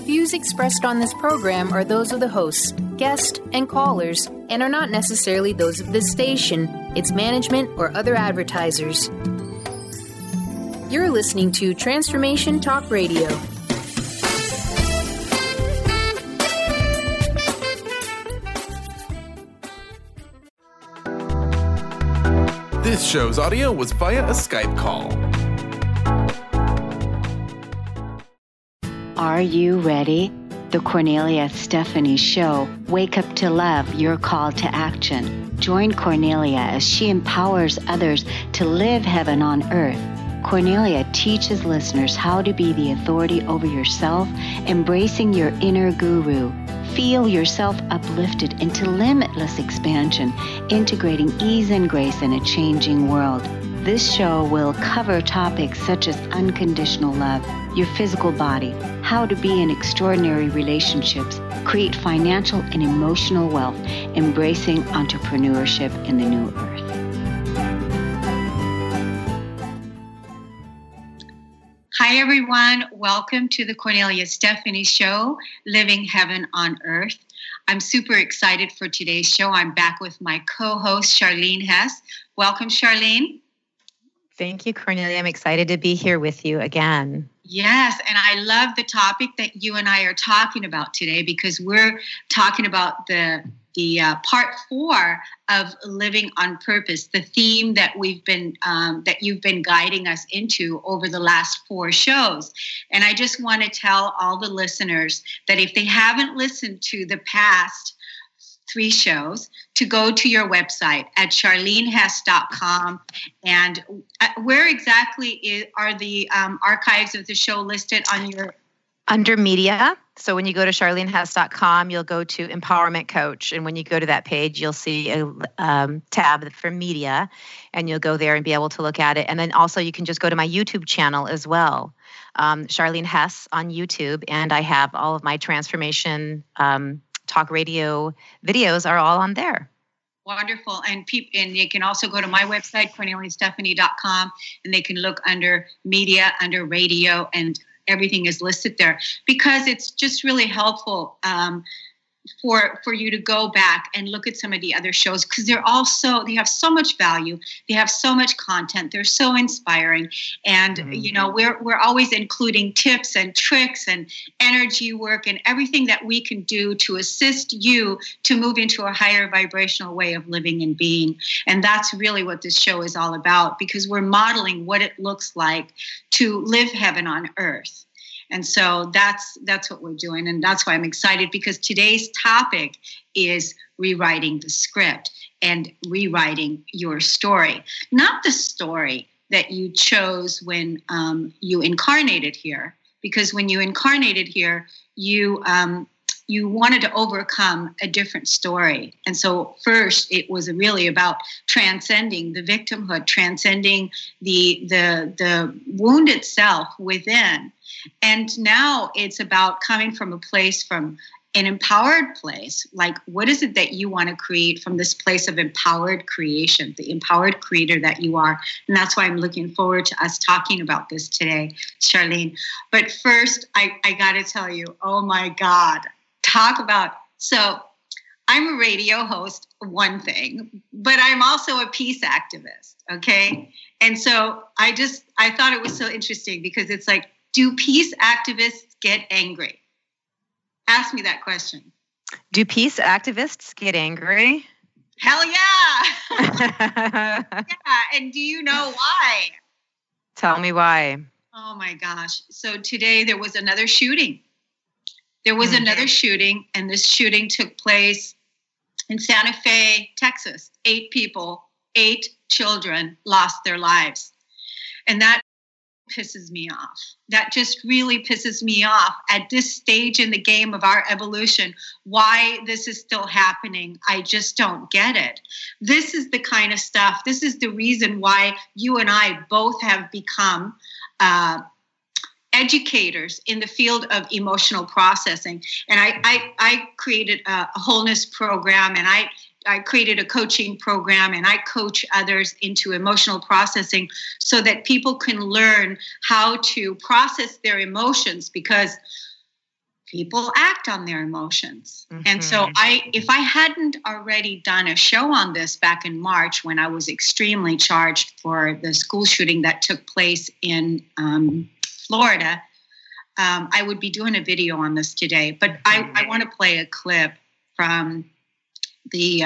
Views expressed on this program are those of the hosts, guests, and callers, and are not necessarily those of this station, its management, or other advertisers. You're listening to Transformation Talk Radio. This show's audio was via a Skype call. Are you ready? The Cornelia Stephanie Show. Wake up to love, your call to action. Join Cornelia as she empowers others to live heaven on earth. Cornelia teaches listeners how to be the authority over yourself, embracing your inner guru. Feel yourself uplifted into limitless expansion, integrating ease and grace in a changing world. This show will cover topics such as unconditional love, your physical body, how to be in extraordinary relationships, create financial and emotional wealth, embracing entrepreneurship in the new earth. Hi, everyone. Welcome to the Cornelia Stephanie Show, Living Heaven on Earth. I'm super excited for today's show. I'm back with my co-host, Charlene Hess. Welcome, Charlene. Thank you, Cornelia. I'm excited to be here with you again. Yes, and I love the topic that you and I are talking about today because we're talking about the part 4 of living on purpose, the theme that you've been guiding us into over the last 4 shows. And I just want to tell all the listeners that if they haven't listened to the past 3 shows, to go to your website at charlenehess.com. And where exactly are the archives of the show listed on your... Under media. So when you go to charlenehess.com, you'll go to Empowerment Coach. And when you go to that page, you'll see a tab for media, and you'll go there and be able to look at it. And then also you can just go to my YouTube channel as well, Charlene Hess on YouTube. And I have all of my transformation talk radio videos are all on there. Wonderful. And they can also go to my website, corneliastephanie.com, and they can look under media, under radio, and everything is listed there because it's just really helpful for you to go back and look at some of the other shows because they have so much value. They have so much content. They're so inspiring. And, we're always including tips and tricks and energy work and everything that we can do to assist you to move into a higher vibrational way of living and being. And that's really what this show is all about because we're modeling what it looks like to live heaven on earth. And so that's what we're doing. And that's why I'm excited because today's topic is rewriting the script and rewriting your story. Not the story that you chose when you incarnated here. Because when you incarnated here, you wanted to overcome a different story. And so first, it was really about transcending the victimhood, transcending the wound itself within. And now it's about coming from an empowered place. Like, what is it that you want to create from this place of empowered creation, the empowered creator that you are? And that's why I'm looking forward to us talking about this today, Charlene. But first, I got to tell you, oh my God, so I'm a radio host, one thing, but I'm also a peace activist, okay? And so I thought it was so interesting because it's like, do peace activists get angry? Ask me that question. Do peace activists get angry? Hell yeah. Yeah. And do you know why? Tell me why. Oh my gosh. So today there was another shooting. Another shooting, and this shooting took place in Santa Fe, Texas. 8 children lost their lives. And that pisses me off. That just really pisses me off at this stage in the game of our evolution. Why this is still happening, I just don't get it. This is the kind of stuff, this is the reason why you and I both have become educators in the field of emotional processing. And I created a wholeness program, and I created a coaching program, and I coach others into emotional processing so that people can learn how to process their emotions, because people act on their emotions. And so if I hadn't already done a show on this back in March when I was extremely charged for the school shooting that took place in Florida, I would be doing a video on this today. But I want to play a clip from the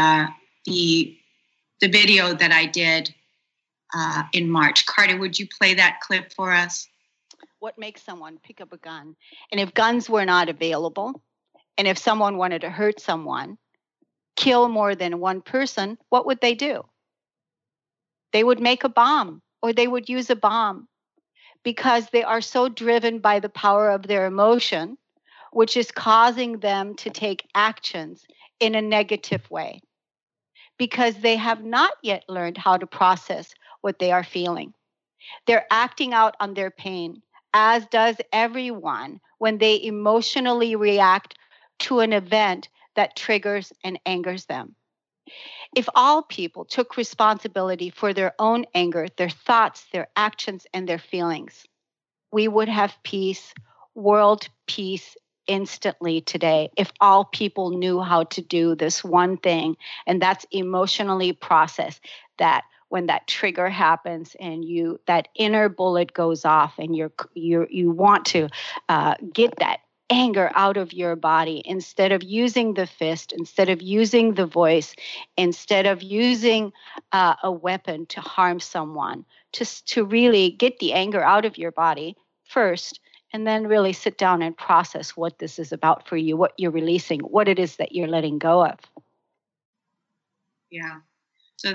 video that I did in March. Carter, would you play that clip for us? What makes someone pick up a gun? And if guns were not available, and if someone wanted to hurt someone, kill more than one person, what would they do? They would make a bomb, or they would use a bomb, because they are so driven by the power of their emotion, which is causing them to take actions in a negative way, because they have not yet learned how to process what they are feeling. They're acting out on their pain, as does everyone when they emotionally react to an event that triggers and angers them. If all people took responsibility for their own anger, their thoughts, their actions, and their feelings, we would have peace, world peace, instantly today. If all people knew how to do this one thing, and that's emotionally process that when that trigger happens and that inner bullet goes off and you want to get that anger out of your body, instead of using the fist, instead of using the voice, instead of using a weapon to harm someone, just to really get the anger out of your body first, and then really sit down and process what this is about for you, what you're releasing, what it is that you're letting go of. Yeah. So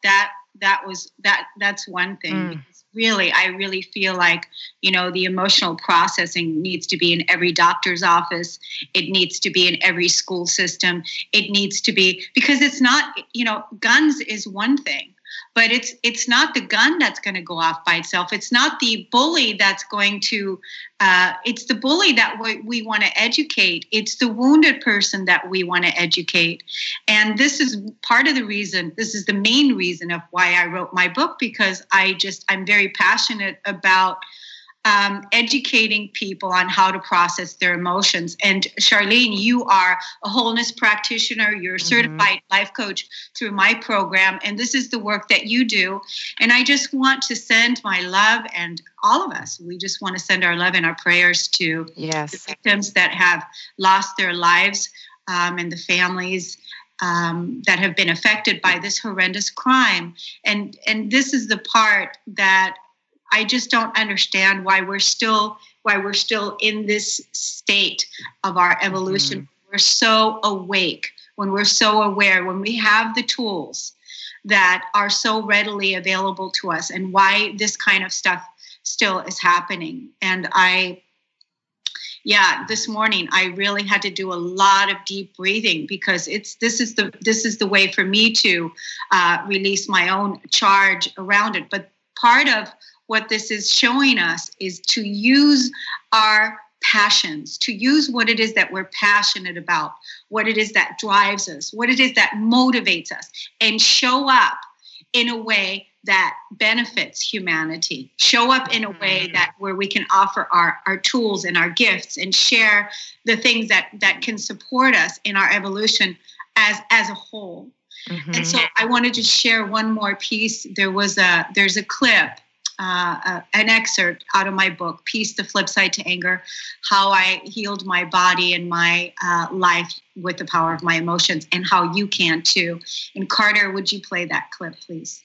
that's one thing. Because really, I really feel like, the emotional processing needs to be in every doctor's office. It needs to be in every school system. It needs to be, because it's not, guns is one thing, but it's not the gun that's going to go off by itself. It's not the bully that's going to, it's the bully that we want to educate. It's the wounded person that we want to educate. And this is part of the reason, this is the main reason of why I wrote my book, because I'm very passionate about educating people on how to process their emotions. And Charlene, you are a wholeness practitioner. You're a certified life coach through my program. And this is the work that you do. And I just want to send my love, and all of us, we just want to send our love and our prayers to the victims that have lost their lives, and the families that have been affected by this horrendous crime. And this is the part that I just don't understand, why we're still in this state of our evolution. We're so awake, when we're so aware, when we have the tools that are so readily available to us, and why this kind of stuff still is happening. And this morning I really had to do a lot of deep breathing, because this is the way for me to release my own charge around it. But part of what this is showing us is to use our passions, to use what it is that we're passionate about, what it is that drives us, what it is that motivates us, and show up in a way that benefits humanity, show up in a way that where we can offer our tools and our gifts and share the things that can support us in our evolution as a whole. And so I wanted to share one more piece. There's a clip, an excerpt out of my book, Peace, the Flip Side to Anger, How I Healed My Body and My Life with the Power of My Emotions, and how you can too. And Carter, would you play that clip, please?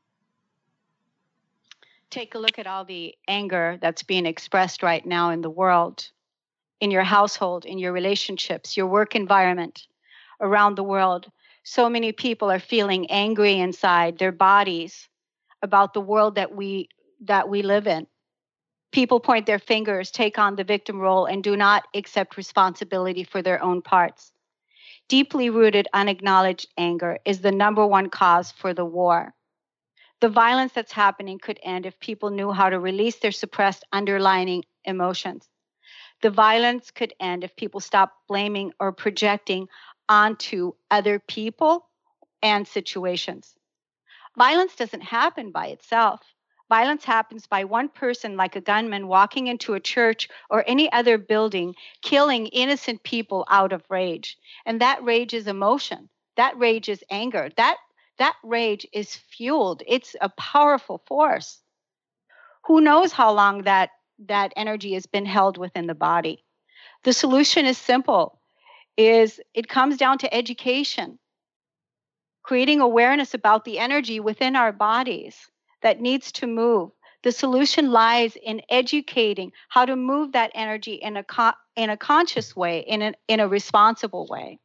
Take a look at all the anger that's being expressed right now in the world, in your household, in your relationships, your work environment, around the world. So many people are feeling angry inside their bodies about the world that we live in. People point their fingers, take on the victim role, and do not accept responsibility for their own parts. Deeply rooted, unacknowledged anger is the number one cause for the war. The violence that's happening could end if people knew how to release their suppressed underlying emotions. The violence could end if people stopped blaming or projecting onto other people and situations. Violence doesn't happen by itself. Violence happens by one person, like a gunman, walking into a church or any other building, killing innocent people out of rage. And that rage is emotion. That rage is anger. That rage is fueled. It's a powerful force. Who knows how long that energy has been held within the body? The solution is simple. It comes down to education, creating awareness about the energy within our bodies that needs to move. The solution lies in educating how to move that energy in a conscious way, in a responsible way.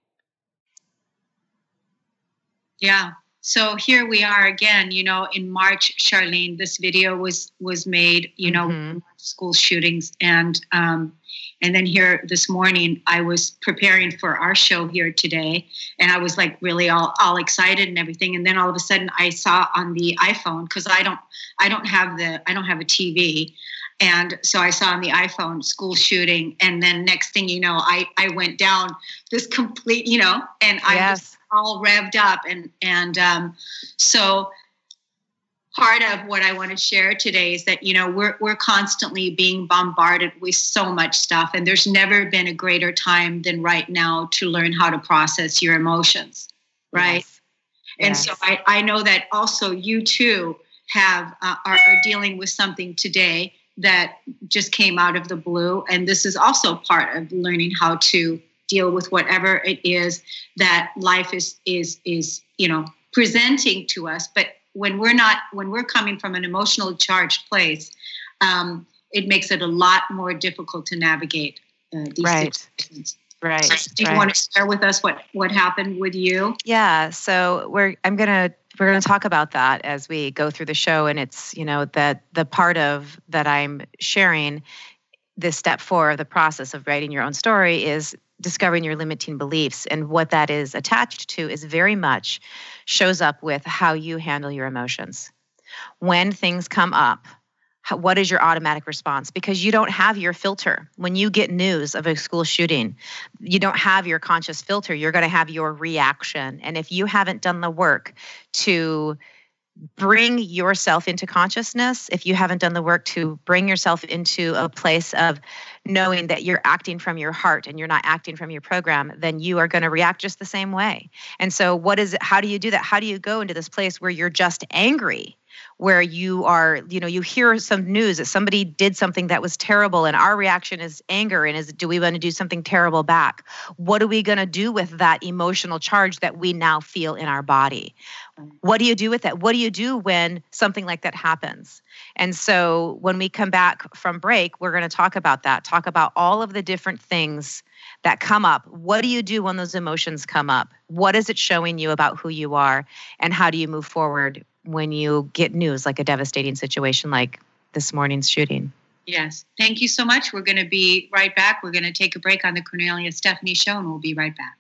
Yeah. So here we are again, in March, Charlene, this video was made, school shootings. And then here this morning, I was preparing for our show here today, and I was like really all excited and everything. And then all of a sudden I saw on the iPhone, because I don't have a TV. And so I saw on the iPhone school shooting. And then next thing you know, I went down this complete, and I just all revved up. And so part of what I want to share today is that, we're constantly being bombarded with so much stuff. And there's never been a greater time than right now to learn how to process your emotions. Right. Yes. And so I know that also you too are dealing with something today that just came out of the blue. And this is also part of learning how to deal with whatever it is that life is presenting to us. But when we're coming from an emotional charged place, it makes it a lot more difficult to navigate these situations. Right. So do you want to share with us what happened with you? Yeah. So we're going to talk about that as we go through the show. And it's, that the part of that I'm sharing, this step 4 of the process of writing your own story is discovering your limiting beliefs. And what that is attached to is very much shows up with how you handle your emotions. When things come up, what is your automatic response? Because you don't have your filter. When you get news of a school shooting, you don't have your conscious filter. You're going to have your reaction. And if you haven't done the work to bring yourself into consciousness, if you haven't done the work to bring yourself into a place of knowing that you're acting from your heart and you're not acting from your program, then you are going to react just the same way. And so how do you do that? How do you go into this place where you're just angry, where you are, you hear some news that somebody did something that was terrible, and our reaction is anger, and do we want to do something terrible back? What are we going to do with that emotional charge that we now feel in our body? What do you do with that? What do you do when something like that happens? And so when we come back from break, we're going to talk about that, talk about all of the different things that come up. What do you do when those emotions come up? What is it showing you about who you are? And how do you move forward when you get news like a devastating situation like this morning's shooting? Yes. Thank you so much. We're going to be right back. We're going to take a break on the Cornelia Stephanie Show, and we'll be right back.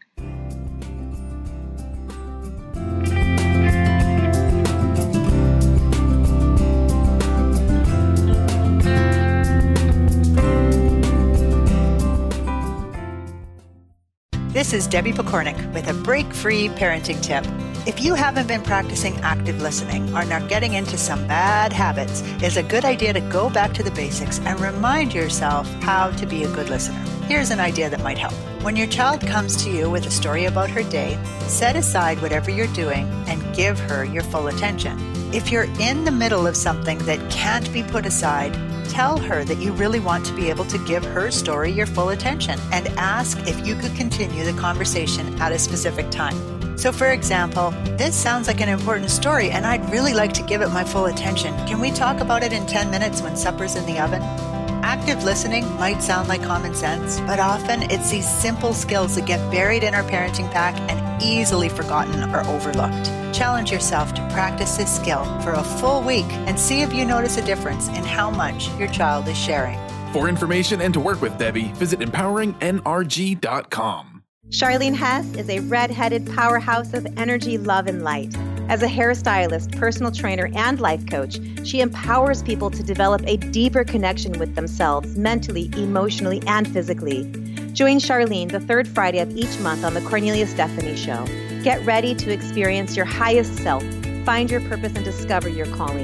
This is Debbie Pokornik with a break-free parenting tip. If you haven't been practicing active listening or are getting into some bad habits, it's a good idea to go back to the basics and remind yourself how to be a good listener. Here's an idea that might help. When your child comes to you with a story about her day, set aside whatever you're doing and give her your full attention. If you're in the middle of something that can't be put aside, tell her that you really want to be able to give her story your full attention and ask if you could continue the conversation at a specific time. So for example, this sounds like an important story and I'd really like to give it my full attention. Can we talk about it in 10 minutes when supper's in the oven? Active listening might sound like common sense, but often it's these simple skills that get buried in our parenting pack and easily forgotten or overlooked. Challenge yourself to practice this skill for a full week and see if you notice a difference in how much your child is sharing. For information and to work with Debbie, visit empoweringnrg.com. Charlene Hess is a red-headed powerhouse of energy, love, and light. As a hairstylist, personal trainer, and life coach, she empowers people to develop a deeper connection with themselves mentally, emotionally, and physically. Join Charlene the third Friday of each month on the Cornelia Stephanie Show. Get ready to experience your highest self, find your purpose, and discover your calling.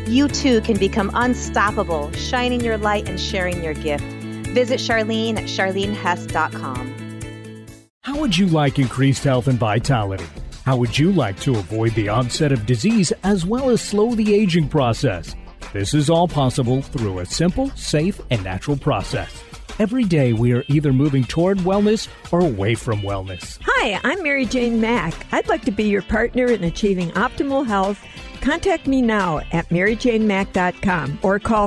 you too can become unstoppable, shining your light and sharing your gift. Visit Charlene at charlenehess.com. How would you like increased health and vitality? How would you like to avoid the onset of disease as well as slow the aging process? This is all possible through a simple, safe, and natural process. Every day we are either moving toward wellness or away from wellness. Hi, I'm Mary Jane Mack. I'd like to be your partner in achieving optimal health. Contact me now at maryjanemack.com or call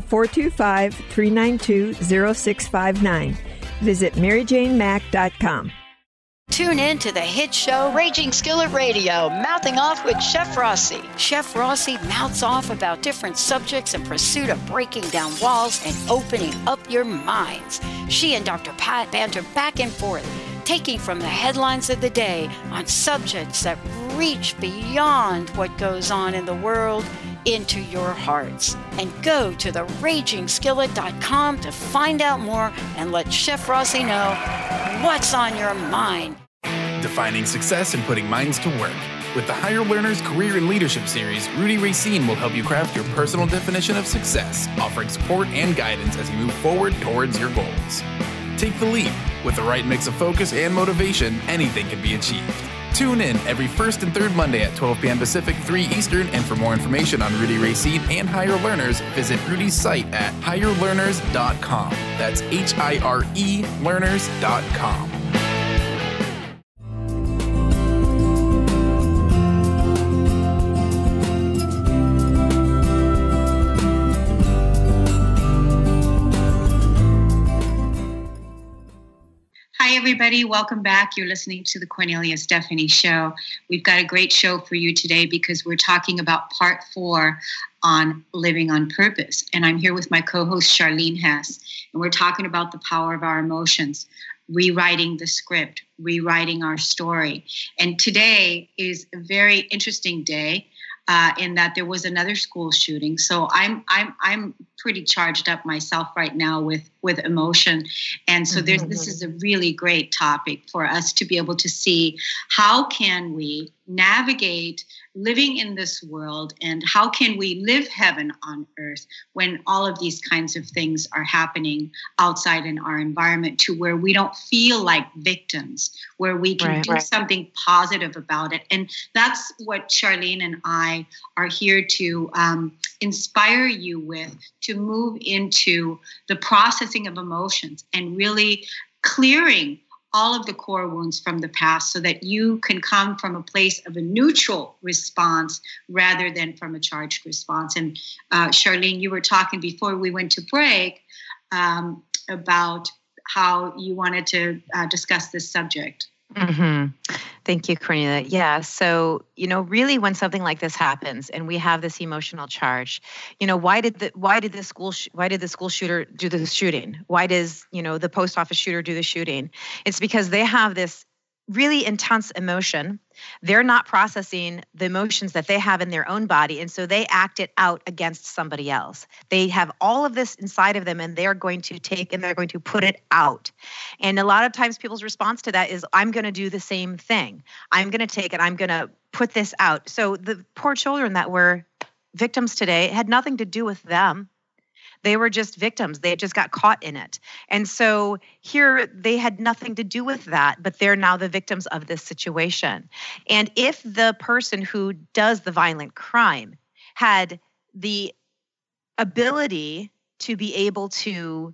425-392-0659. Visit maryjanemack.com. Tune in to the hit show Raging Skillet Radio, Mouthing Off with Chef Rossi. Chef Rossi mouths off about different subjects in pursuit of breaking down walls and opening up your minds. She and Dr. Pat banter back and forth, taking from the headlines of the day on subjects that reach beyond what goes on in the world into your hearts. And go to theragingskillet.com to find out more and let Chef Rossi know what's on your mind. Defining success and putting minds to work. With the Higher Learners Career and Leadership Series, Rudy Racine will help you craft your personal definition of success, offering support and guidance as you move forward towards your goals. Take the leap. With the right mix of focus and motivation, anything can be achieved. Tune in every first and third Monday at 12 p.m. Pacific, 3 Eastern, and for more information on Rudy Racine and Higher Learners, visit Rudy's site at higherlearners.com. That's HIRE learners.com. Hi, everybody. Welcome back. You're listening to the Cornelia Stephanie Show. We've got a great show for you today because we're talking about part 4 on living on purpose. And I'm here with my co-host, Charlene Hess, and we're talking about the power of our emotions, rewriting the script, rewriting our story. And today is a very interesting day in that there was another school shooting. So I'm pretty charged up myself right now with emotion. And so this is a really great topic for us to be able to see how can we navigate living in this world and how can we live heaven on earth when all of these kinds of things are happening outside in our environment, to where we don't feel like victims, where we can do something positive about it. And that's what Charlene and I are here to inspire you with, to move into the processing of emotions and really clearing all of the core wounds from the past so that you can come from a place of a neutral response rather than from a charged response. And Charlene, you were talking before we went to break about how you wanted to discuss this subject. Thank you, Cornelia. Yeah. So, really when something like this happens and we have this emotional charge, why did the school shooter do the shooting? Why does, the post office shooter do the shooting? It's because they have this really intense emotion. They're not processing the emotions that they have in their own body. And so they act it out against somebody else. They have all of this inside of them and they're going to take and they're going to put it out. And a lot of times people's response to that is, I'm going to do the same thing. I'm going to take it. I'm going to put this out. So the poor children that were victims today had nothing to do with them. They were just victims. They just got caught in it. And so here they had nothing to do with that, but they're now the victims of this situation. And if the person who does the violent crime had the ability to be able to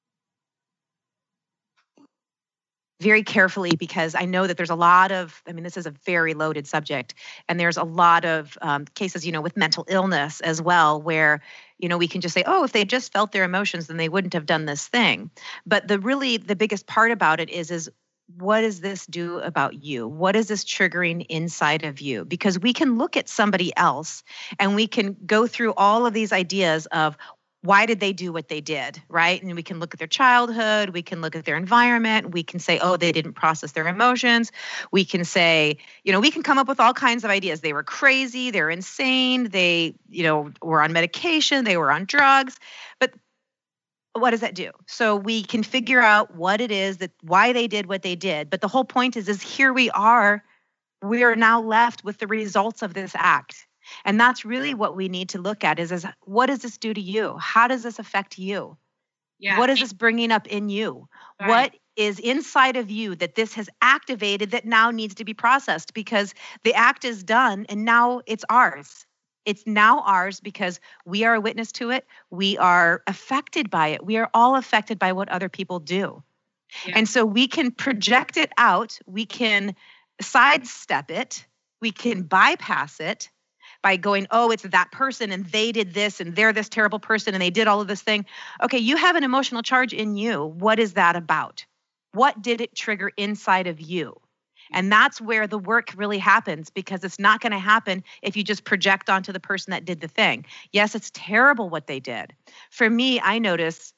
very carefully, because I know that there's a lot of, this is a very loaded subject, and there's a lot of cases, with mental illness as well, where, we can just say, oh, if they just felt their emotions, then they wouldn't have done this thing. But the biggest part about it is what does this do about you? What is this triggering inside of you? Because we can look at somebody else and we can go through all of these ideas of, why did they do what they did, right? And we can look at their childhood, we can look at their environment, we can say, oh, they didn't process their emotions. We can say, we can come up with all kinds of ideas. They were crazy, they're insane, they, were on medication, they were on drugs. But what does that do? So we can figure out what it is why they did what they did. But the whole point is here we are now left with the results of this act. And that's really what we need to look at is what does this do to you? How does this affect you? Yeah. What is this bringing up in you? Right. What is inside of you that this has activated that now needs to be processed? Because the act is done and now it's ours. It's now ours because we are a witness to it. We are affected by it. We are all affected by what other people do. Yeah. And so we can project it out. We can sidestep it. We can bypass it by going, oh, it's that person and they did this and they're this terrible person and they did all of this thing. Okay, you have an emotional charge in you. What is that about? What did it trigger inside of you? And that's where the work really happens, because it's not going to happen if you just project onto the person that did the thing. Yes, it's terrible what they did. For me, I notice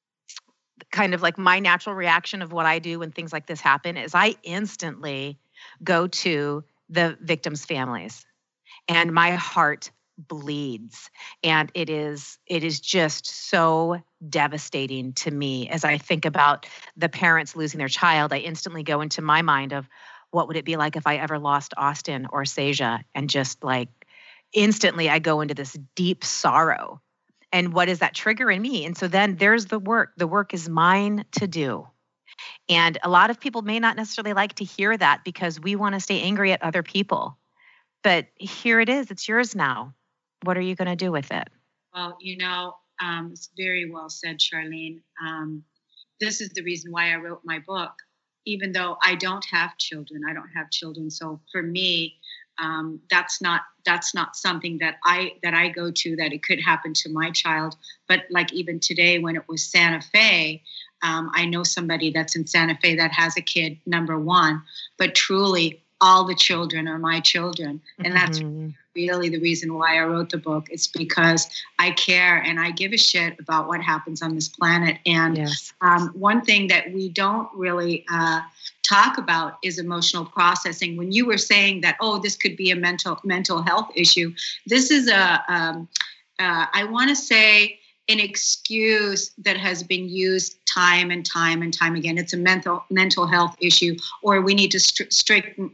kind of like my natural reaction of what I do when things like this happen is I instantly go to the victims' families. And my heart bleeds. And it is just so devastating to me as I think about the parents losing their child. I instantly go into my mind of what would it be like if I ever lost Austin or Seja, and just like instantly I go into this deep sorrow. And what is that trigger in me? And so then there's the work. The work is mine to do. And a lot of people may not necessarily like to hear that because we want to stay angry at other people. But here it is. It's yours now. What are you going to do with it? Well, it's very well said, Charlene. This is the reason why I wrote my book, even though I don't have children. So for me, that's not something that I go to, that it could happen to my child. But like even today when it was Santa Fe, I know somebody that's in Santa Fe that has a kid, number one, but truly all the children are my children. And that's really the reason why I wrote the book. It's because I care and I give a shit about what happens on this planet. And yes. One thing that we don't really talk about is emotional processing. When you were saying that, oh, this could be a mental health issue, this is I want to say, an excuse that has been used time and time and time again. It's a mental health issue, or we need to strengthen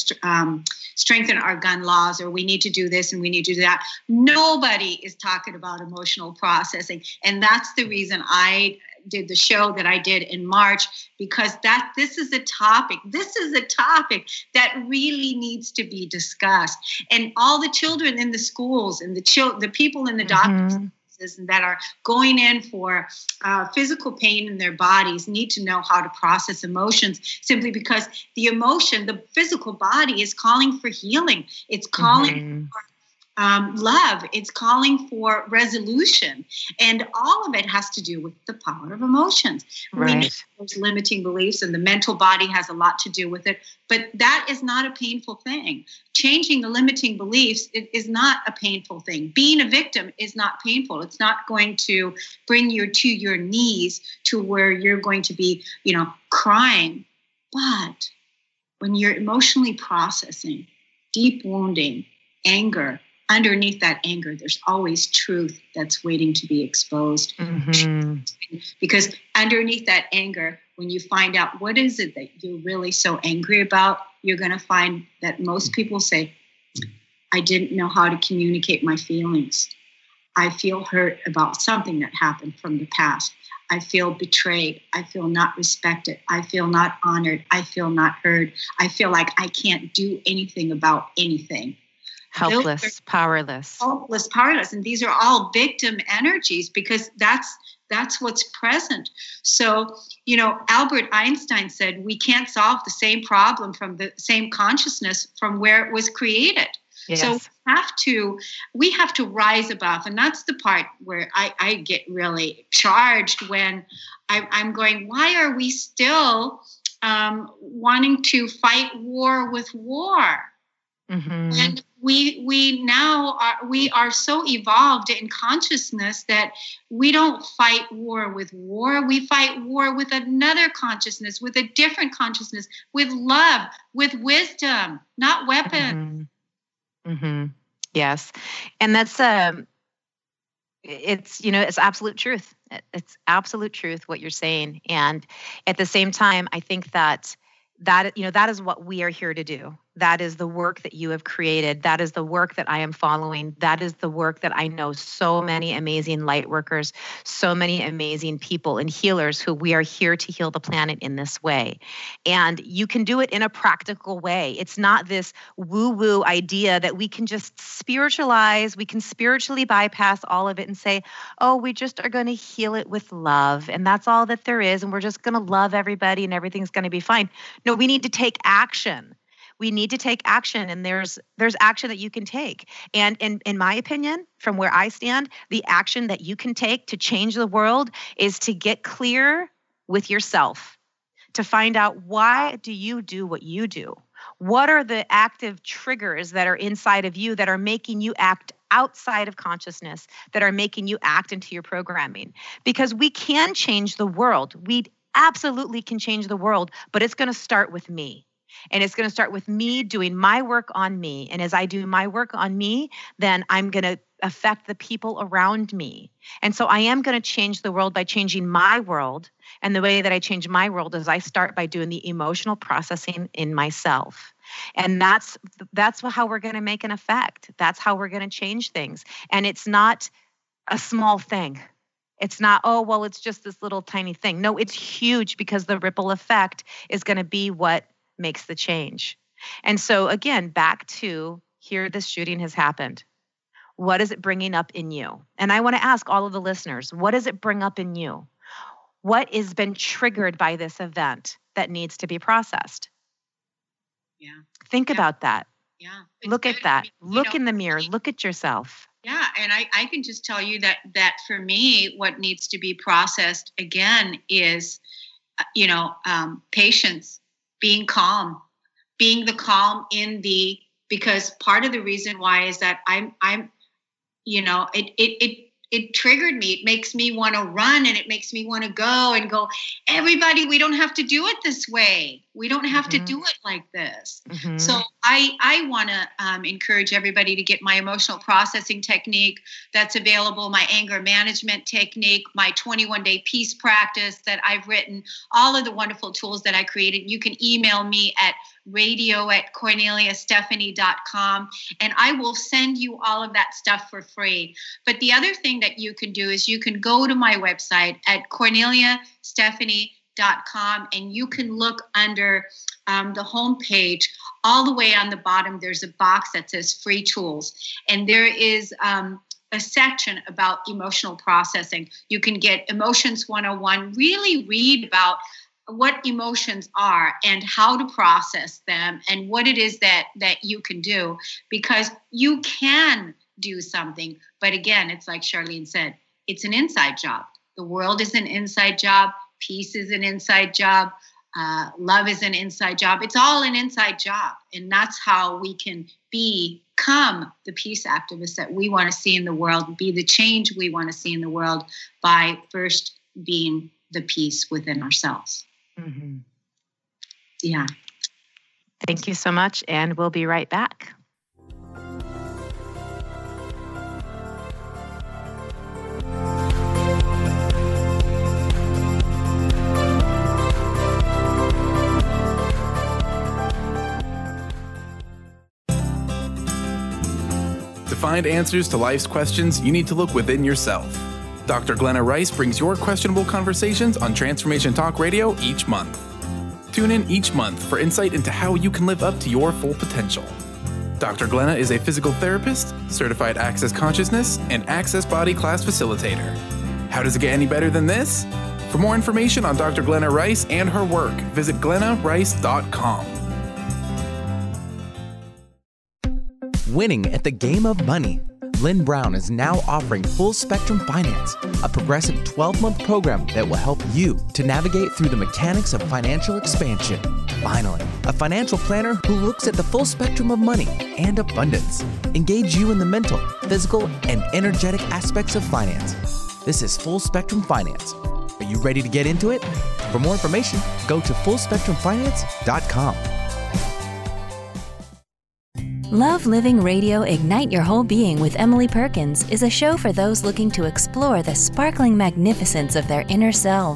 our gun laws, or we need to do this and we need to do that. Nobody is talking about emotional processing. And that's the reason I did the show that I did in March, because this is a topic that really needs to be discussed. And all the children in the schools and the people in the doctors that are going in for physical pain in their bodies need to know how to process emotions, simply because the physical body is calling for healing. It's calling for love. It's calling for resolution. And all of it has to do with the power of emotions. Right. There's limiting beliefs, and the mental body has a lot to do with it. But that is not a painful thing. Changing the limiting beliefs is not a painful thing. Being a victim is not painful. It's not going to bring you to your knees to where you're going to be, crying. But when you're emotionally processing, deep wounding, anger, underneath that anger, there's always truth that's waiting to be exposed. Because underneath that anger, when you find out what is it that you're really so angry about, you're going to find that most people say, I didn't know how to communicate my feelings. I feel hurt about something that happened from the past. I feel betrayed. I feel not respected. I feel not honored. I feel not heard. I feel like I can't do anything about anything. Helpless, powerless. Helpless, powerless. And these are all victim energies, because that's what's present. So, Albert Einstein said, we can't solve the same problem from the same consciousness from where it was created. Yes. So we have to rise above. And that's the part where I get really charged when I'm going, why are we still wanting to fight war with war? And we are so evolved in consciousness that we don't fight war with war. We fight war with another consciousness, with a different consciousness, with love, with wisdom, not weapons. Yes. And that's it's absolute truth. It's absolute truth what you're saying. And at the same time, I think that is what we are here to do, That is the work that you have created. That is the work that I am following. That is the work that I know so many amazing light workers, so many amazing people and healers who we are here to heal the planet in this way. And you can do it in a practical way. It's not this woo-woo idea that we can just spiritualize. We can spiritually bypass all of it and say, oh, we just are going to heal it with love. And that's all that there is. And we're just going to love everybody and everything's going to be fine. No, we need to take action. We need to take action, and there's action that you can take. And in my opinion, from where I stand, the action that you can take to change the world is to get clear with yourself, to find out, why do you do what you do? What are the active triggers that are inside of you that are making you act outside of consciousness, that are making you act into your programming? Because we can change the world. We absolutely can change the world, but it's going to start with me. And it's going to start with me doing my work on me. And as I do my work on me, then I'm going to affect the people around me. And so I am going to change the world by changing my world. And the way that I change my world is I start by doing the emotional processing in myself. And that's how we're going to make an effect. That's how we're going to change things. And it's not a small thing. It's not, oh, well, it's just this little tiny thing. No, it's huge, because the ripple effect is going to be what makes the change. And so again, back to here, this shooting has happened. What is it bringing up in you? And I want to ask all of the listeners, what does it bring up in you? What has been triggered by this event that needs to be processed? Yeah. Think about that. Yeah. Look at that. Look in the mirror. Look at yourself. Yeah. And I can just tell you that for me, what needs to be processed again is, patience. Being calm, being the calm because part of the reason why is that it triggered me. It makes me want to run, and it makes me want to go, everybody, we don't have to do it this way. We don't have to do it like this. Mm-hmm. So I want to encourage everybody to get my emotional processing technique that's available, my anger management technique, my 21-day peace practice that I've written, all of the wonderful tools that I created. You can email me at radio@corneliastephanie.com, and I will send you all of that stuff for free. But the other thing that you can do is you can go to my website at corneliastephanie.com, and you can look under the home page. All the way on the bottom, there's a box that says free tools, and there is a section about emotional processing. You can get Emotions 101, really read about what emotions are and how to process them and what it is that you can do, because you can do something. But again, it's like Charlene said, it's an inside job. The world is an inside job. Peace is an inside job. Love is an inside job. It's all an inside job. And that's how we can become the peace activists that we want to see in the world, be the change we want to see in the world, by first being the peace within ourselves. Mm-hmm. Yeah. Thank you so much. And we'll be right back. To find answers to life's questions, you need to look within yourself. Dr. Glenna Rice brings your questionable conversations on Transformation Talk Radio each month. Tune in each month for insight into how you can live up to your full potential. Dr. Glenna is a physical therapist, certified Access Consciousness, and Access Body Class facilitator. How does it get any better than this? For more information on Dr. Glenna Rice and her work, visit glennarice.com. Winning at the game of money. Lynn Brown is now offering Full Spectrum Finance, a progressive 12-month program that will help you to navigate through the mechanics of financial expansion. Finally, a financial planner who looks at the full spectrum of money and abundance. Engage you in the mental, physical, and energetic aspects of finance. This is Full Spectrum Finance. Are you ready to get into it? For more information, go to fullspectrumfinance.com. Love Living Radio Ignite Your Whole Being with Emily Perkins is a show for those looking to explore the sparkling magnificence of their inner selves.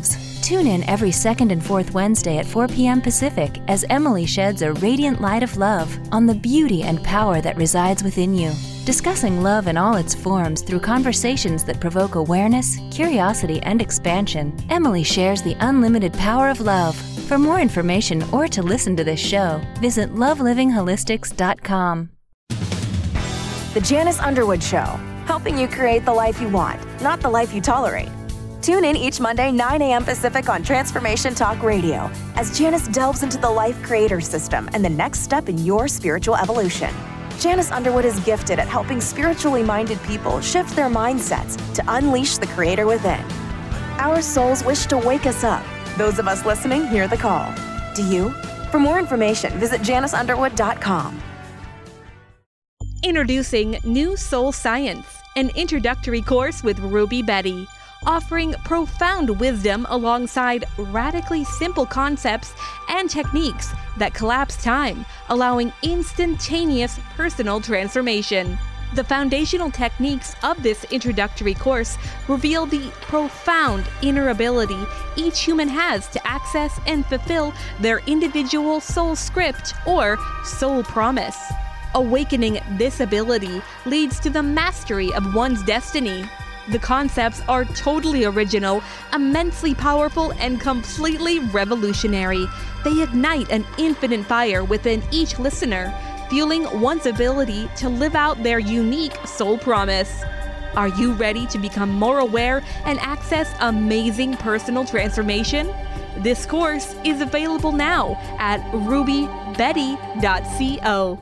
Tune in every second and fourth Wednesday at 4 p.m. Pacific as Emily sheds a radiant light of love on the beauty and power that resides within you. Discussing love in all its forms through conversations that provoke awareness, curiosity, and expansion, Emily shares the unlimited power of love. For more information or to listen to this show, visit lovelivingHolistics.com. The Janice Underwood Show, helping you create the life you want, not the life you tolerate. Tune in each Monday, 9 a.m. Pacific on Transformation Talk Radio as Janice delves into the life creator system and the next step in your spiritual evolution. Janice Underwood is gifted at helping spiritually minded people shift their mindsets to unleash the creator within. Our souls wish to wake us up. Those of us listening hear the call. Do you? For more information, visit JaniceUnderwood.com. Introducing New Soul Science, an introductory course with Ruby Betty, offering profound wisdom alongside radically simple concepts and techniques that collapse time, allowing instantaneous personal transformation. The foundational techniques of this introductory course reveal the profound inner ability each human has to access and fulfill their individual soul script or soul promise. Awakening this ability leads to the mastery of one's destiny. The concepts are totally original, immensely powerful, and completely revolutionary. They ignite an infinite fire within each listener, fueling one's ability to live out their unique soul promise. Are you ready to become more aware and access amazing personal transformation? This course is available now at rubybetty.co.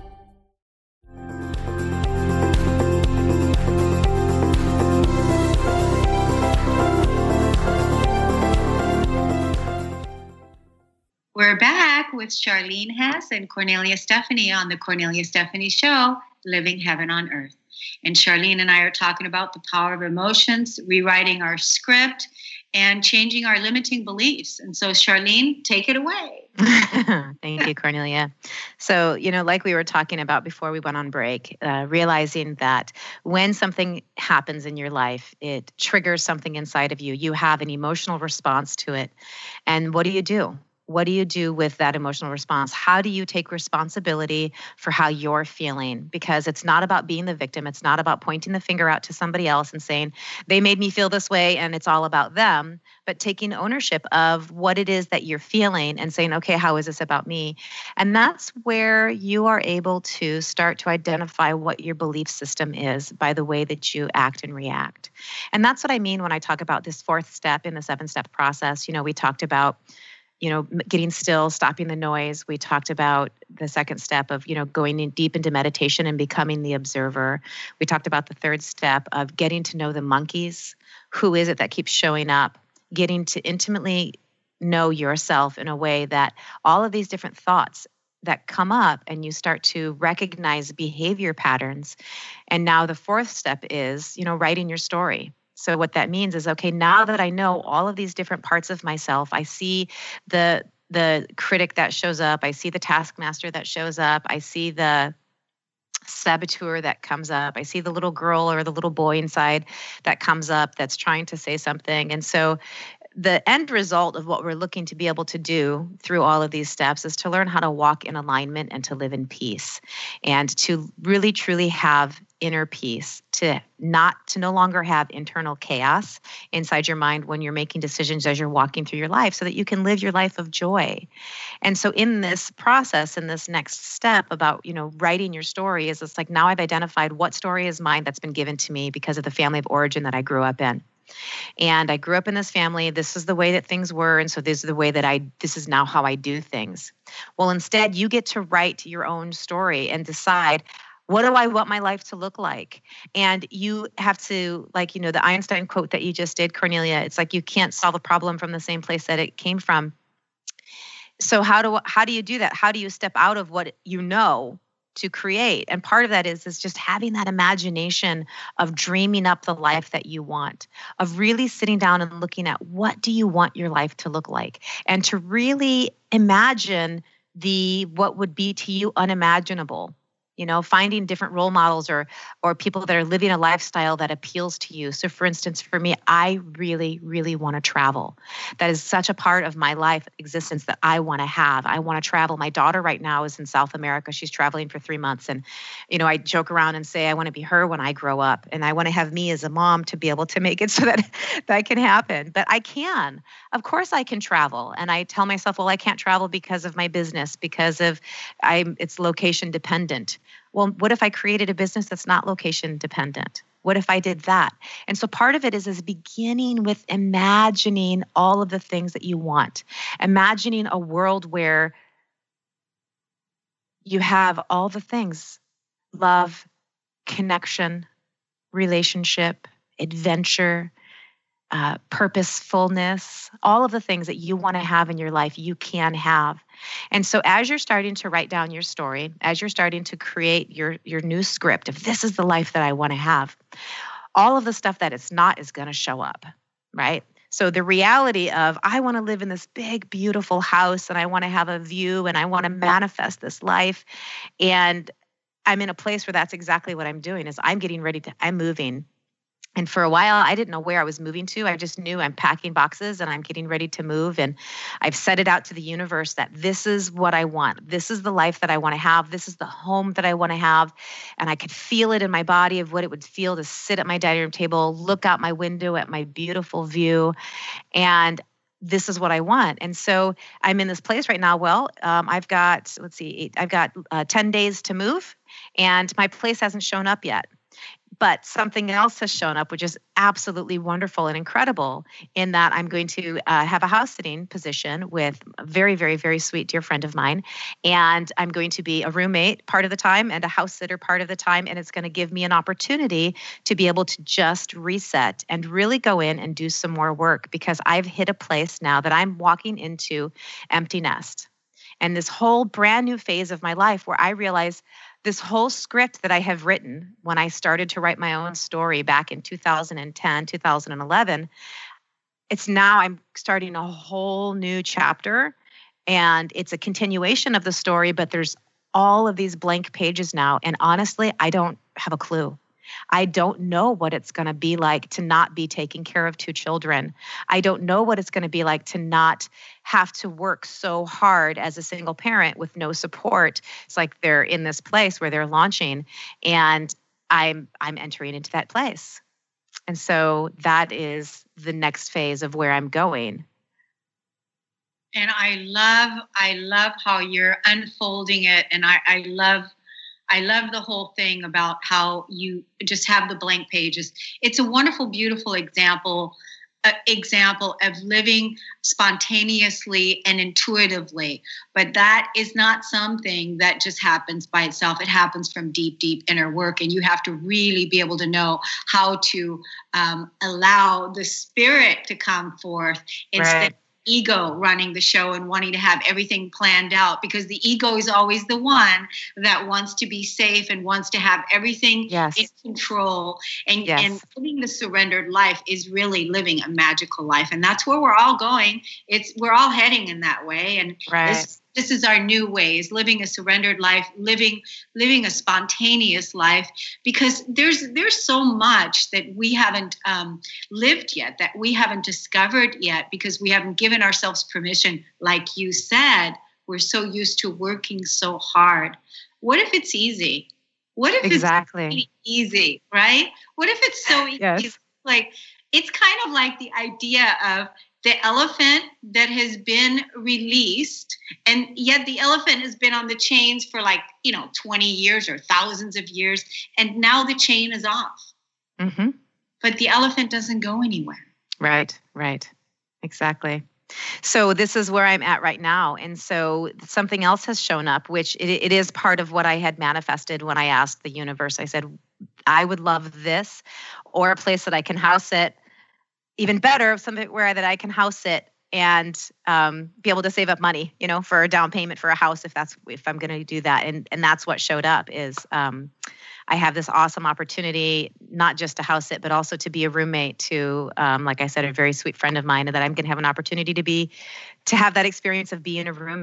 We're back with Charlene Hess and Cornelia Stephanie on the Cornelia Stephanie Show, Living Heaven on Earth. And Charlene and I are talking about the power of emotions, rewriting our script, and changing our limiting beliefs. And so, Charlene, take it away. Thank you, Cornelia. So, like we were talking about before we went on break, realizing that when something happens in your life, it triggers something inside of you. You have an emotional response to it. And what do you do? What do you do with that emotional response? How do you take responsibility for how you're feeling? Because it's not about being the victim. It's not about pointing the finger out to somebody else and saying, they made me feel this way and it's all about them, but taking ownership of what it is that you're feeling and saying, okay, how is this about me? And that's where you are able to start to identify what your belief system is by the way that you act and react. And that's what I mean when I talk about this fourth step in the 7-step process. We talked about getting still, stopping the noise. We talked about the second step of, going in deep into meditation and becoming the observer. We talked about the third step of getting to know the monkeys. Who is it that keeps showing up? Getting to intimately know yourself in a way that all of these different thoughts that come up and you start to recognize behavior patterns. And now the fourth step is, writing your story. So what that means is, okay, now that I know all of these different parts of myself, I see the critic that shows up, I see the taskmaster that shows up, I see the saboteur that comes up, I see the little girl or the little boy inside that comes up that's trying to say something. And so the end result of what we're looking to be able to do through all of these steps is to learn how to walk in alignment and to live in peace and to really, truly have inner peace, to no longer have internal chaos inside your mind when you're making decisions as you're walking through your life so that you can live your life of joy. And so in this process, in this next step about, writing your story is it's like now I've identified what story is mine that's been given to me because of the family of origin that I grew up in. And I grew up in this family. This is the way that things were. And so this is the way that this is now how I do things. Well, instead, you get to write your own story and decide, what do I want my life to look like? And you have to, the Einstein quote that you just did, Cornelia, it's like you can't solve a problem from the same place that it came from. So how do you do that? How do you step out of what you know to create? And part of that is just having that imagination of dreaming up the life that you want, of really sitting down and looking at what do you want your life to look like, and to really imagine what would be to you unimaginable. finding different role models or people that are living a lifestyle that appeals to you. So for instance, for me, I really, really want to travel. That is such a part of my life existence that I want to have. I want to travel. My daughter right now is in South America. She's traveling for 3 months. And, I joke around and say, I want to be her when I grow up. And I want to have me as a mom to be able to make it so that can happen. But I can. Of course I can travel. And I tell myself, well, I can't travel because of my business, because of it's location dependent. Well, what if I created a business that's not location dependent? What if I did that? And so part of it is beginning with imagining all of the things that you want. Imagining a world where you have all the things: love, connection, relationship, adventure, purposefulness, all of the things that you want to have in your life, you can have. And so as you're starting to write down your story, as you're starting to create your new script of this is the life that I want to have, all of the stuff that it's not is going to show up, right? So the reality of I want to live in this big, beautiful house and I want to have a view and I want to manifest this life. And I'm in a place where that's exactly what I'm doing is I'm moving. And for a while, I didn't know where I was moving to. I just knew I'm packing boxes and I'm getting ready to move. And I've set it out to the universe that this is what I want. This is the life that I want to have. This is the home that I want to have. And I could feel it in my body of what it would feel to sit at my dining room table, look out my window at my beautiful view. And this is what I want. And so I'm in this place right now. Well, I've got 10 days to move and my place hasn't shown up yet. But something else has shown up, which is absolutely wonderful and incredible in that I'm going to have a house sitting position with a very, very, very sweet dear friend of mine. And I'm going to be a roommate part of the time and a house sitter part of the time. And it's going to give me an opportunity to be able to just reset and really go in and do some more work because I've hit a place now that I'm walking into empty nest. And this whole brand new phase of my life where I realize this whole script that I have written when I started to write my own story back in 2010, 2011, it's now I'm starting a whole new chapter and it's a continuation of the story, but there's all of these blank pages now. And honestly, I don't have a clue. I don't know what it's going to be like to not be taking care of 2 children. I don't know what it's going to be like to not have to work so hard as a single parent with no support. It's like they're in this place where they're launching and I'm entering into that place. And so that is the next phase of where I'm going. And I love how you're unfolding it. And I love the whole thing about how you just have the blank pages. It's a wonderful, beautiful example of living spontaneously and intuitively. But that is not something that just happens by itself. It happens from deep, deep inner work. And you have to really be able to know how to allow the spirit to come forth instead of ego running the show and wanting to have everything planned out, because the ego is always the one that wants to be safe and wants to have everything in control. And living the surrendered life is really living a magical life. And that's where we're all going. We're all heading in that way. And this is our new ways, living a surrendered life, living a spontaneous life, because there's so much that we haven't lived yet, that we haven't discovered yet, because we haven't given ourselves permission. Like you said, we're so used to working so hard. What if it's easy? What if it's really easy, right? What if it's so easy? Yes. Like, it's kind of like the idea of the elephant that has been released, and yet the elephant has been on the chains for 20 years or thousands of years, and now the chain is off. Mm-hmm. But the elephant doesn't go anywhere. Right. Exactly. So this is where I'm at right now. And so something else has shown up, which it is part of what I had manifested when I asked the universe. I said, I would love this, or a place that I can house it. Even better, something that I can house it and be able to save up money, for a down payment for a house if I'm going to do that. And that's what showed up is I have this awesome opportunity, not just to house it, but also to be a roommate to, like I said, a very sweet friend of mine, and that I'm going to have an opportunity to have that experience of being a roommate.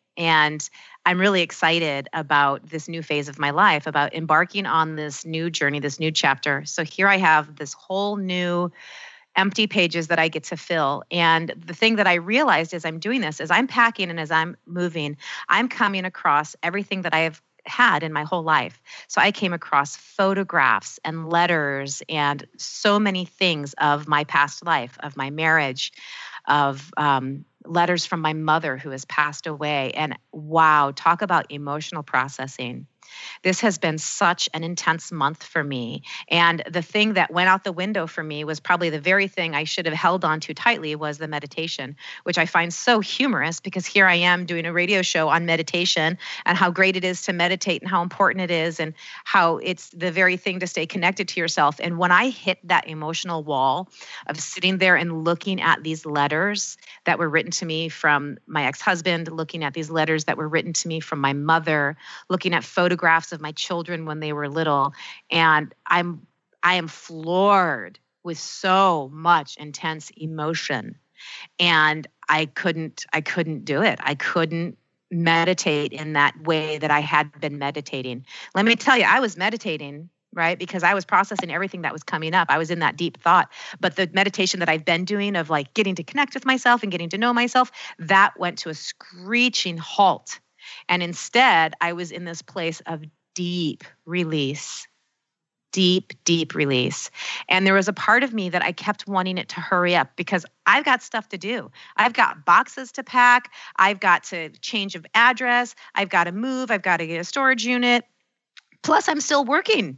And I'm really excited about this new phase of my life, about embarking on this new journey, this new chapter. So here I have this whole new empty pages that I get to fill. And the thing that I realized as I'm doing this, as I'm packing and as I'm moving, I'm coming across everything that I have had in my whole life. So I came across photographs and letters and so many things of my past life, of my marriage, of letters from my mother who has passed away. And wow, talk about emotional processing. This has been such an intense month for me. And the thing that went out the window for me was probably the very thing I should have held on to tightly was the meditation, which I find so humorous because here I am doing a radio show on meditation and how great it is to meditate and how important it is and how it's the very thing to stay connected to yourself. And when I hit that emotional wall of sitting there and looking at these letters that were written to me from my ex-husband, looking at these letters that were written to me from my mother, looking at photographs of my children when they were little. And I am floored with so much intense emotion. And I couldn't do it. I couldn't meditate in that way that I had been meditating. Let me tell you, I was meditating, right? Because I was processing everything that was coming up. I was in that deep thought. But the meditation that I've been doing of like getting to connect with myself and getting to know myself, that went to a screeching halt. And instead, I was in this place of deep release, deep release. And there was a part of me that I kept wanting it to hurry up because I've got stuff to do. I've got boxes to pack. I've got to change of address. I've got to move. I've got to get a storage unit. Plus, I'm still working.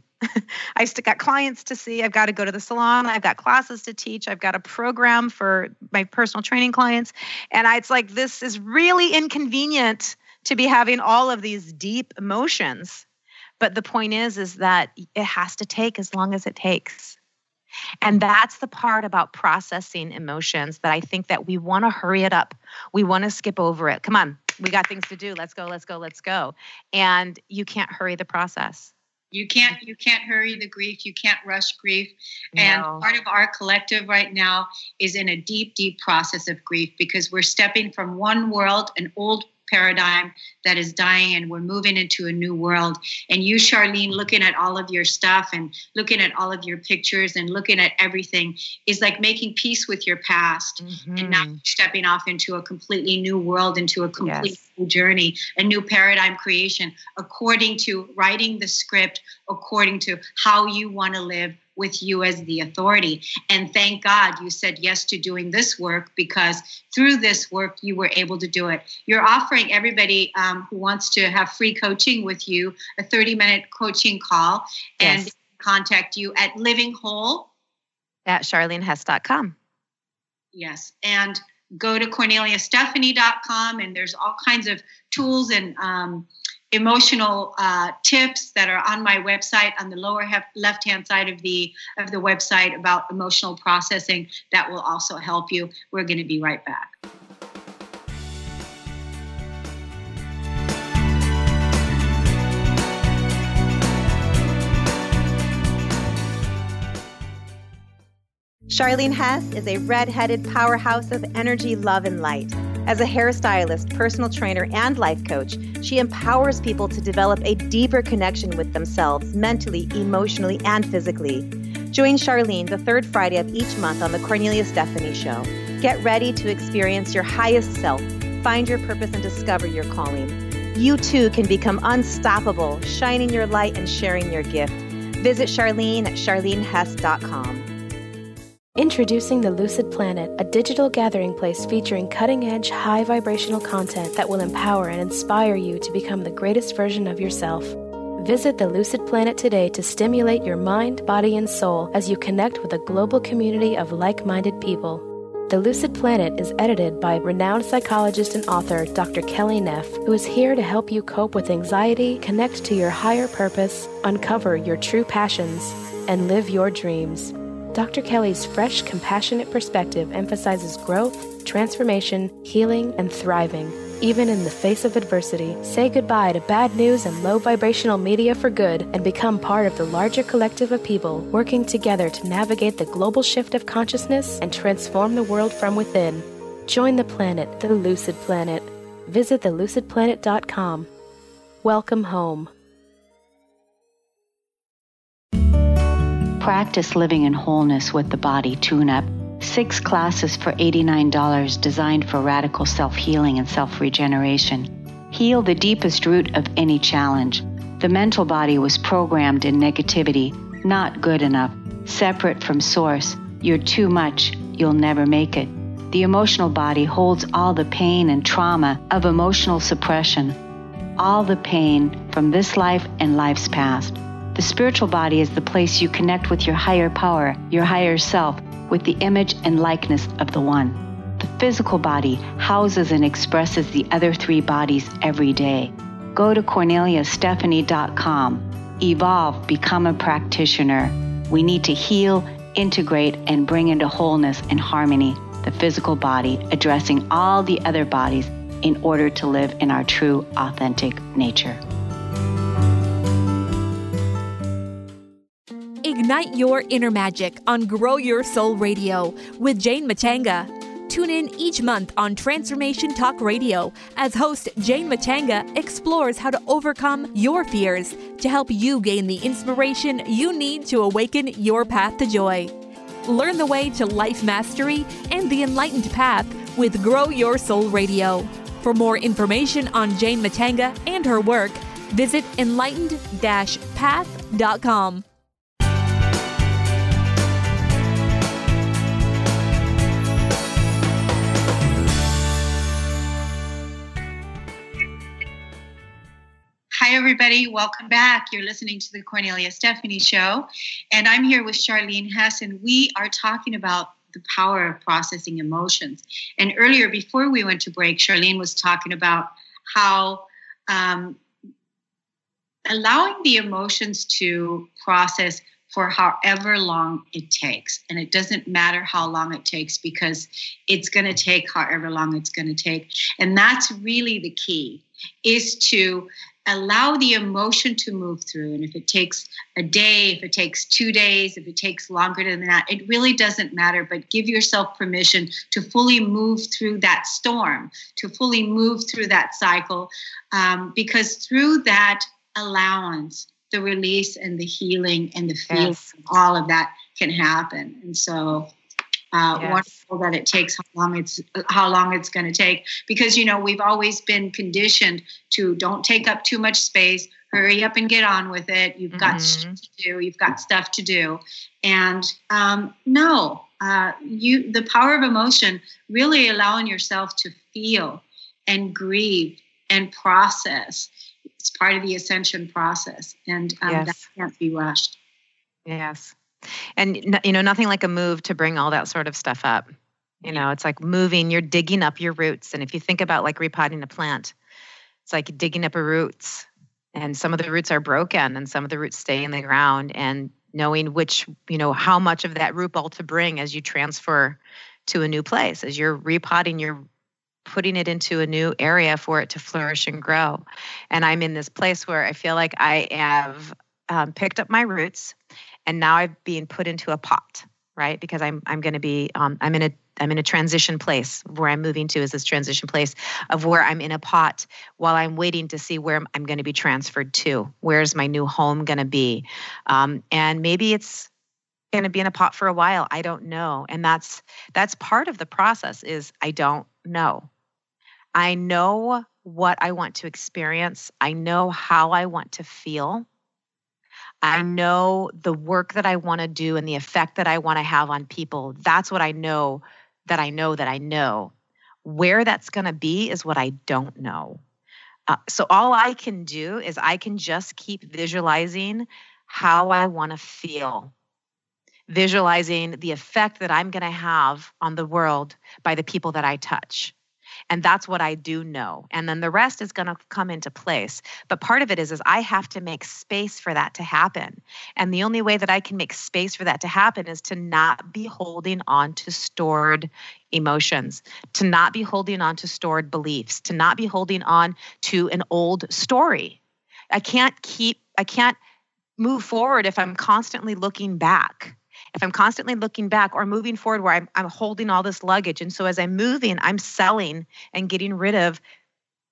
I still got clients to see. I've got to go to the salon. I've got classes to teach. I've got a program for my personal training clients. And it's like, this is really inconvenient to be having all of these deep emotions. But the point is that it has to take as long as it takes. And that's the part about processing emotions that I think that we want to hurry it up. We want to skip over it. Come on, we got things to do. Let's go. And you can't hurry the process. You can't hurry the grief. You can't rush grief. And part of our collective right now is in a deep process of grief because we're stepping from one world, an old paradigm that is dying, and we're moving into a new world. And you, Charlene, looking at all of your stuff and looking at all of your pictures and looking at everything is like making peace with your past. Mm-hmm. And now stepping off into a completely new world, into a complete new journey, a new paradigm creation, according to writing the script, according to how you want to live with you as the authority. And thank God you said yes to doing this work because through this work, you were able to do it. You're offering everybody who wants to have free coaching with you, a 30-minute coaching call, and contact you at Living Whole at CharleneHess.com. Yes. And go to CorneliaStephanie.com, and there's all kinds of tools and emotional tips that are on my website on the lower left-hand side of the website about emotional processing that will also help you. We're going to be right back. Charlene Hess is a red-headed powerhouse of energy, love, and light. As a hairstylist, personal trainer, and life coach, she empowers people to develop a deeper connection with themselves mentally, emotionally, and physically. Join Charlene the third Friday of each month on The Cornelia Stephanie Show. Get ready to experience your highest self, find your purpose, and discover your calling. You too can become unstoppable, shining your light and sharing your gift. Visit Charlene at CharleneHess.com. Introducing the Lucid Planet, a digital gathering place featuring cutting-edge, high-vibrational content that will empower and inspire you to become the greatest version of yourself. Visit the Lucid Planet today to stimulate your mind, body, and soul as you connect with a global community of like-minded people. The Lucid Planet is edited by renowned psychologist and author Dr. Kelly Neff, who is here to help you cope with anxiety, connect to your higher purpose, uncover your true passions, and live your dreams. Dr. Kelly's fresh, compassionate perspective emphasizes growth, transformation, healing, and thriving, even in the face of adversity. Say goodbye to bad news and low vibrational media for good and become part of the larger collective of people working together to navigate the global shift of consciousness and transform the world from within. Join the planet, the Lucid Planet. visit thelucidplanet.com. Welcome home. Practice living in wholeness with the Body Tune-Up. 6 classes for $89 designed for radical self-healing and self-regeneration. Heal the deepest root of any challenge. The mental body was programmed in negativity, not good enough, separate from source. You're too much, you'll never make it. The emotional body holds all the pain and trauma of emotional suppression, all the pain from this life and life's past. The spiritual body is the place you connect with your higher power, your higher self, with the image and likeness of the One. The physical body houses and expresses the other 3 bodies every day. Go to CorneliaStephanie.com. Evolve, become a practitioner. We need to heal, integrate, and bring into wholeness and harmony the physical body, addressing all the other bodies in order to live in our true, authentic nature. Ignite your inner magic on Grow Your Soul Radio with Jane Matanga. Tune in each month on Transformation Talk Radio as host Jane Matanga explores how to overcome your fears to help you gain the inspiration you need to awaken your path to joy. Learn the way to life mastery and the enlightened path with Grow Your Soul Radio. For more information on Jane Matanga and her work, visit enlightened-path.com. Hi, everybody. Welcome back. You're listening to the Cornelia Stephanie Show, and I'm here with Charlene Hess, and we are talking about the power of processing emotions. And earlier, before we went to break, Charlene was talking about how allowing the emotions to process for however long it takes. And it doesn't matter how long it takes because it's going to take however long it's going to take. And that's really the key, is to allow the emotion to move through. And if it takes a day, if it takes 2 days, if it takes longer than that, it really doesn't matter. But give yourself permission to fully move through that storm, to fully move through that cycle, because through that allowance, the release and the healing and the feeling, yes, all of that can happen. And so wonderful that it takes how long it's going to take, because, you know, we've always been conditioned to don't take up too much space, hurry up and get on with it. You've got shit to do. You've got stuff to do. And the power of emotion, really allowing yourself to feel and grieve and process. It's part of the ascension process, and that can't be rushed. Yes. And, you know, nothing like a move to bring all that sort of stuff up. You know, it's like moving, you're digging up your roots. And if you think about like repotting a plant, it's like digging up your roots. And some of the roots are broken and some of the roots stay in the ground. And knowing which, you know, how much of that root ball to bring as you transfer to a new place, as you're repotting, you're putting it into a new area for it to flourish and grow. And I'm in this place where I feel like I have picked up my roots, and now I'm being put into a pot, right? Because I'm going to be I'm in a transition place. Where I'm moving to is this transition place of where I'm in a pot while I'm waiting to see where I'm going to be transferred to. Where's my new home going to be? And maybe it's going to be in a pot for a while. I don't know. And that's part of the process, is I don't know. I know what I want to experience. I know how I want to feel. I know the work that I want to do and the effect that I want to have on people. That's what I know that I know that I know. Where that's going to be is what I don't know. So all I can do is I can just keep visualizing how I want to feel. Visualizing the effect that I'm going to have on the world by the people that I touch. And that's what I do know. And then the rest is going to come into place. But part of it is I have to make space for that to happen. And the only way that I can make space for that to happen is to not be holding on to stored emotions, to not be holding on to stored beliefs, to not be holding on to an old story. I can't move forward if I'm constantly looking back. If I'm constantly looking back or moving forward where I'm holding all this luggage. And so as I'm moving, I'm selling and getting rid of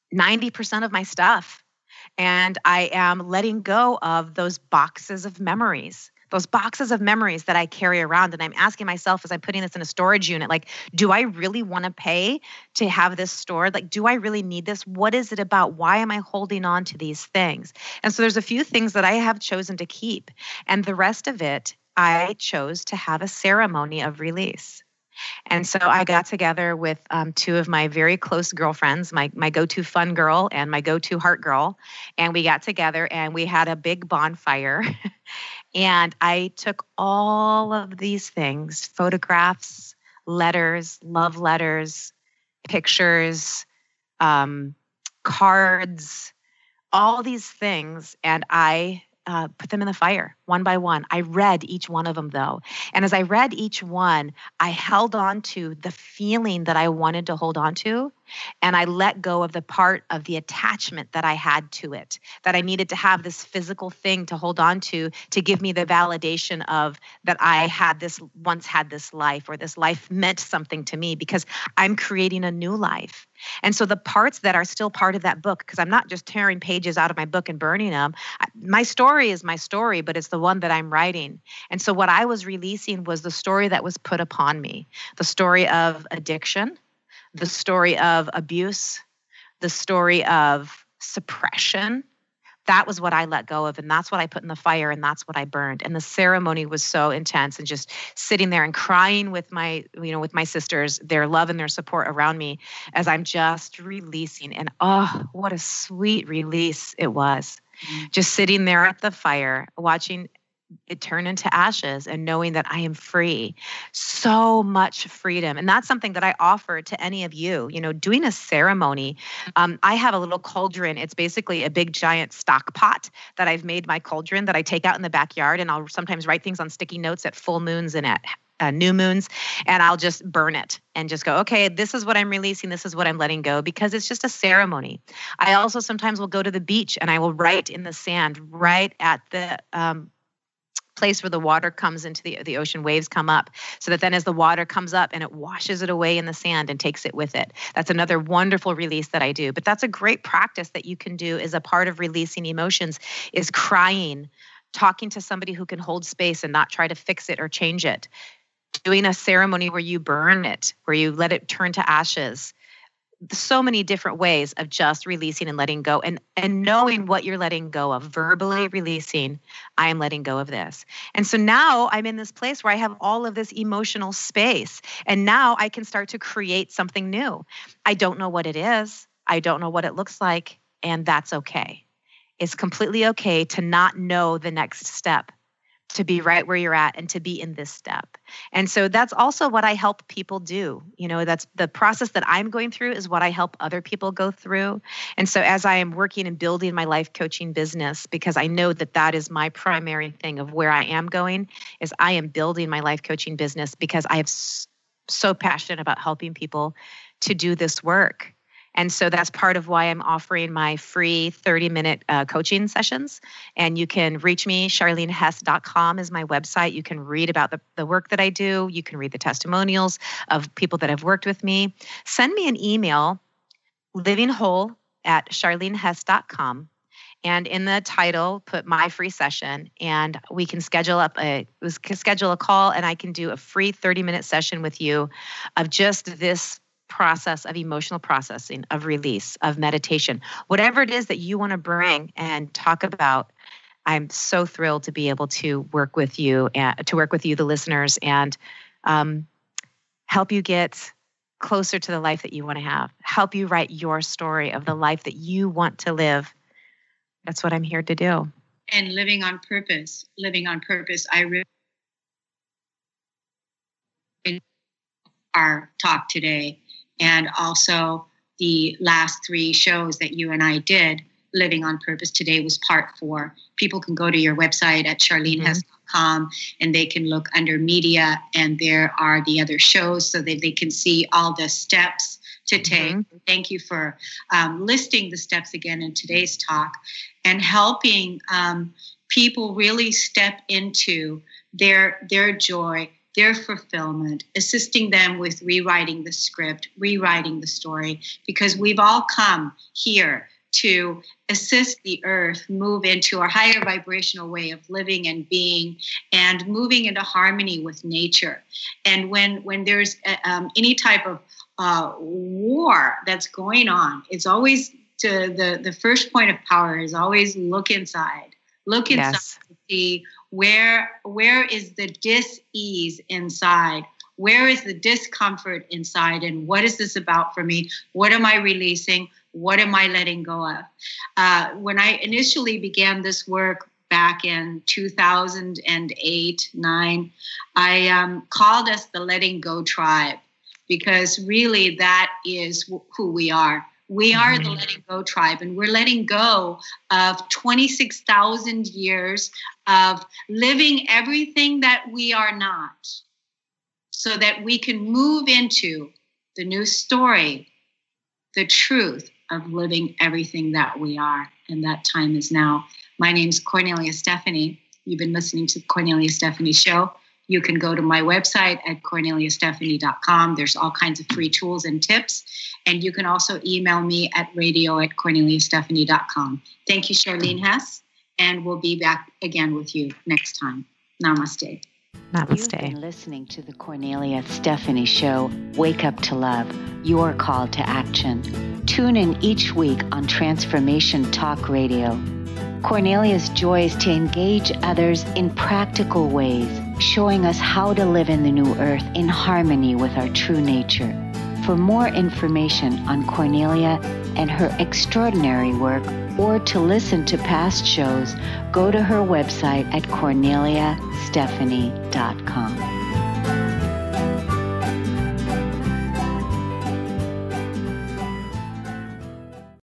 90% of my stuff. And I am letting go of those boxes of memories that I carry around. And I'm asking myself, as I'm putting this in a storage unit, like, do I really want to pay to have this stored? Like, do I really need this? What is it about? Why am I holding on to these things? And so there's a few things that I have chosen to keep. And the rest of it, I chose to have a ceremony of release. And so I got together with two of my very close girlfriends, my go-to fun girl and my go-to heart girl. And we got together and we had a big bonfire. And I took all of these things, photographs, letters, love letters, pictures, cards, all these things, and I put them in the fire one by one. I read each one of them, though. And as I read each one, I held on to the feeling that I wanted to hold on to. And I let go of the part of the attachment that I had to it, that I needed to have this physical thing to hold on to give me the validation of that I once had this life, or this life meant something to me because I'm creating a new life. And so the parts that are still part of that book, because I'm not just tearing pages out of my book and burning them. My story is my story, but it's the one that I'm writing. And so what I was releasing was the story that was put upon me, the story of addiction, the story of abuse, the story of suppression. That was what I let go of, and that's what I put in the fire, and that's what I burned. And the ceremony was so intense, and just sitting there and crying with my sisters, their love and their support around me as I'm just releasing. And oh, what a sweet release it was. Just sitting there at the fire, watching it turn into ashes and knowing that I am free. So much freedom. And that's something that I offer to any of you, doing a ceremony. I have a little cauldron. It's basically a big giant stock pot that I've made my cauldron that I take out in the backyard. And I'll sometimes write things on sticky notes at full moons and at new moons. And I'll just burn it and just go, okay, this is what I'm releasing. This is what I'm letting go, because it's just a ceremony. I also sometimes will go to the beach and I will write in the sand right at the, place where the water comes into the ocean, waves come up, so that then as the water comes up and it washes it away in the sand and takes it with it. That's another wonderful release that I do. But that's a great practice that you can do as a part of releasing emotions, is crying, talking to somebody who can hold space and not try to fix it or change it, doing a ceremony where you burn it, where you let it turn to ashes. So many different ways of just releasing and letting go, and knowing what you're letting go of, verbally releasing, I am letting go of this. And so now I'm in this place where I have all of this emotional space, and now I can start to create something new. I don't know what it is. I don't know what it looks like, and that's okay. It's completely okay to not know the next step, to be right where you're at and to be in this step. And so that's also what I help people do. That's the process that I'm going through is what I help other people go through. And so as I am working and building my life coaching business, because I know that that is my primary thing of where I am going, is I am building my life coaching business because I am so passionate about helping people to do this work. And so that's part of why I'm offering my free 30-minute coaching sessions. And you can reach me. CharleneHess.com is my website. You can read about the work that I do. You can read the testimonials of people that have worked with me. Send me an email, livingwhole@CharleneHess.com. And in the title, put my free session, and we can schedule a call, and I can do a free 30-minute session with you of just this process of emotional processing, of release, of meditation, whatever it is that you want to bring and talk about. I'm so thrilled to be able to work with you, the listeners, and help you get closer to the life that you want to have, help you write your story of the life that you want to live. That's what I'm here to do. And living on purpose. I really in our talk today. And also the last 3 shows that you and I did, Living on Purpose. Today was part 4. People can go to your website at charlenehess.com and they can look under media, and there are the other shows so that they can see all the steps to take. Thank you for listing the steps again in today's talk, and helping people really step into their joy, their fulfillment, assisting them with rewriting the script, rewriting the story, because we've all come here to assist the earth move into a higher vibrational way of living and being, and moving into harmony with nature. And when there's any type of war that's going on, it's always the first point of power is always look inside. Look inside to see where is the dis-ease inside. Where is the discomfort inside? And what is this about for me? What am I releasing? What am I letting go of? When I initially began this work back in 2008-9, I called us the Letting Go Tribe, because really that is who we are. We are the Letting Go Tribe, and we're letting go of 26,000 years of living everything that we are not, so that we can move into the new story, the truth of living everything that we are. And that time is now. My name's Cornelia Stephanie. You've been listening to the Cornelia Stephanie Show. You can go to my website at corneliastephanie.com. There's all kinds of free tools and tips. And you can also email me at radio@corneliastephanie.com. Thank you, Charlene Hess. And we'll be back again with you next time. Namaste. Namaste. You've been listening to the Cornelia Stephanie Show, Wake Up to Love, your call to action. Tune in each week on Transformation Talk Radio. Cornelia's joy is to engage others in practical ways, showing us how to live in the new earth in harmony with our true nature. For more information on Cornelia and her extraordinary work, or to listen to past shows, go to her website at corneliastephanie.com.